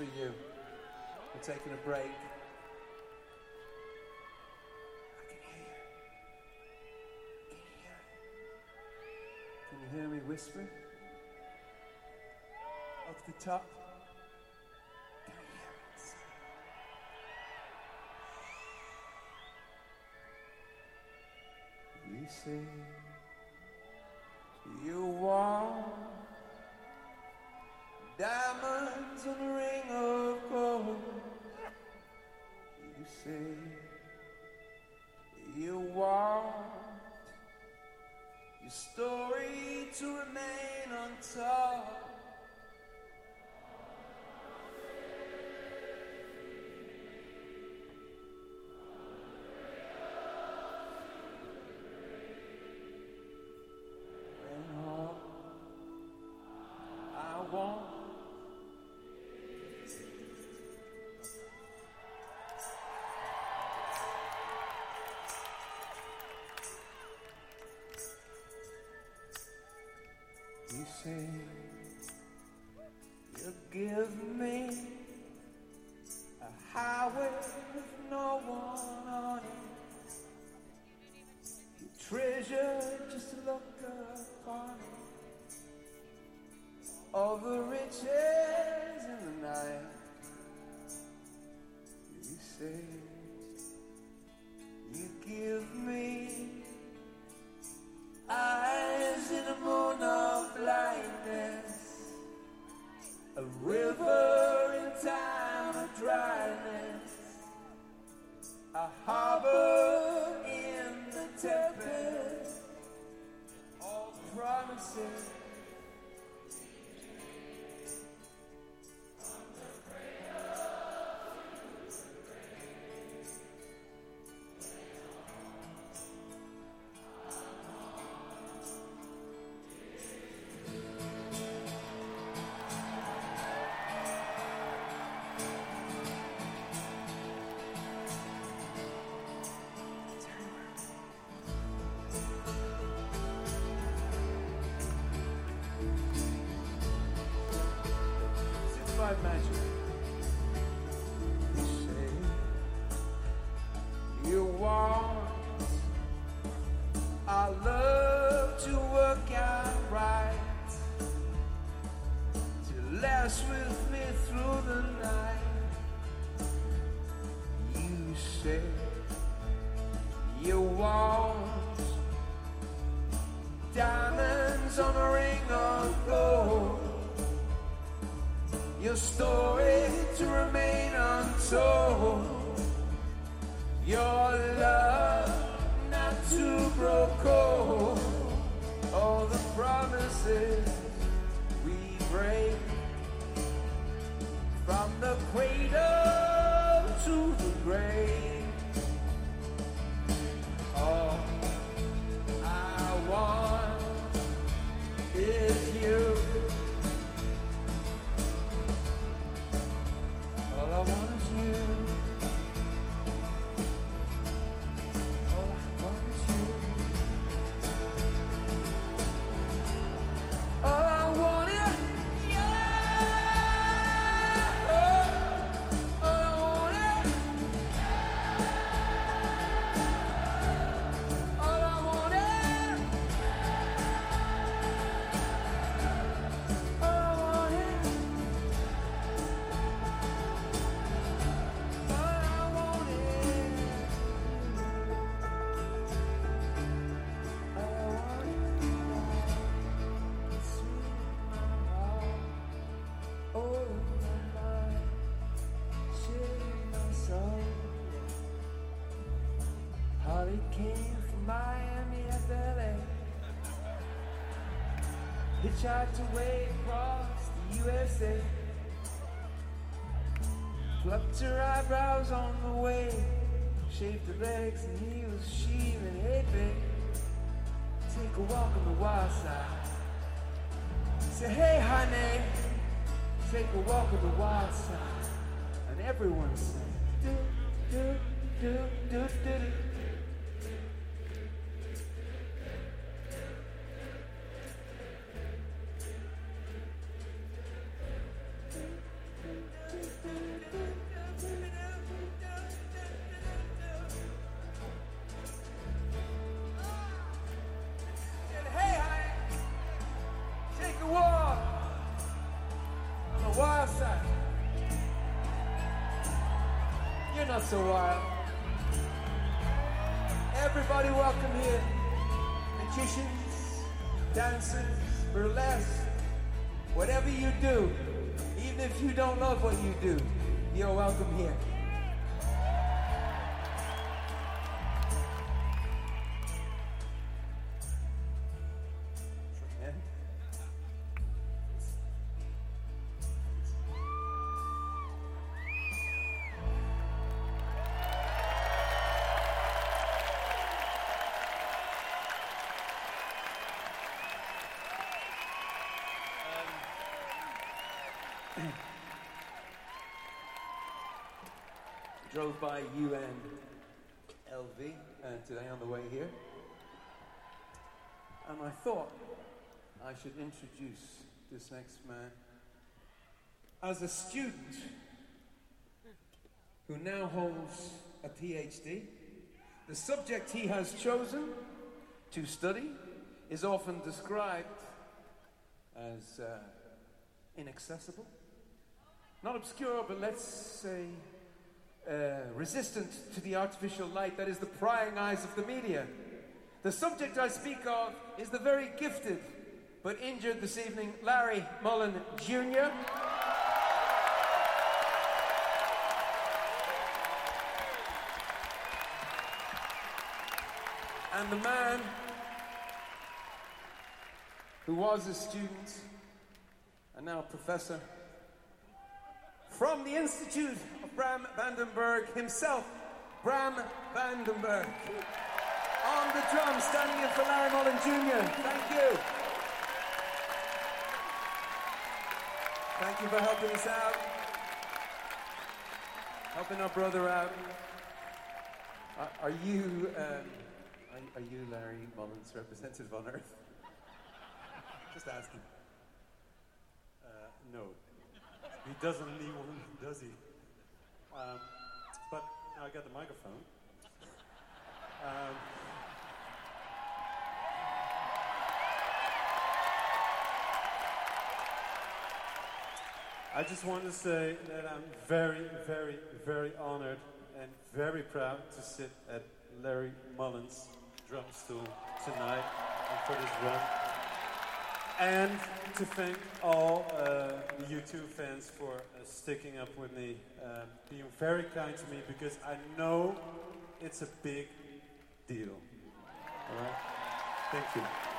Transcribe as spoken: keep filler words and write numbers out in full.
for you. We're taking a break. I can hear you. Can you hear it? Can you hear me whispering? Up the top. Can you hear it? You say you want diamonds and a ring of gold. You say you want your story to remain untold. And all I want you say you give me a highway with no one on it. You treasure just to look upon it. All the riches in the night. You say you give me eyes in a moon of blindness, a river in time of dryness, a harbor in the tempest, all promises. Magic. You say you want our love to work out right, to last with me through the night. You say you want diamonds on a ring of gold, your story to remain untold, your love not to grow cold, all the promises we break, from the cradle to the grave. All I want is you. All I want is you. All I want is you. All I want is you. All I want is all I want is all I want is Holly came from Miami F L A, hitchhiked away across the U S A, plucked her eyebrows on the way, shaved her legs and heels, sheathing, hey babe, take a walk on the wild side. Say hey honey, take a walk on the wild side. And everyone sang do do do do do do. You're not so wild. Everybody welcome here. Magicians, dancers, burlesque, whatever you do, even if you don't love what you do, you're welcome here. Drove by U N L V uh, today on the way here, and I thought I should introduce this next man as a student who now holds a P H D. The subject he has chosen to study is often described as uh, inaccessible, not obscure, but let's say Uh, resistant to the artificial light that is the prying eyes of the media. The subject I speak of is the very gifted but injured this evening Larry Mullen Junior And the man who was a student and now a professor from the Institute of Bram Vandenberg himself, Bram Vandenberg. On the drums, standing in for Larry Mullen Junior Thank you. Thank you for helping us out. Helping our brother out. Are, are you, um, are, are you Larry Mullen's representative on Earth? Just asking. Uh, no. He doesn't need one, does he? Um, but now I got the microphone. Um, I just want to say that I'm very, very, very honored and very proud to sit at Larry Mullen's drum stool tonight and for this run. And to thank all uh, the U two fans for uh, sticking up with me, uh, being very kind to me, because I know it's a big deal. All right? Thank you.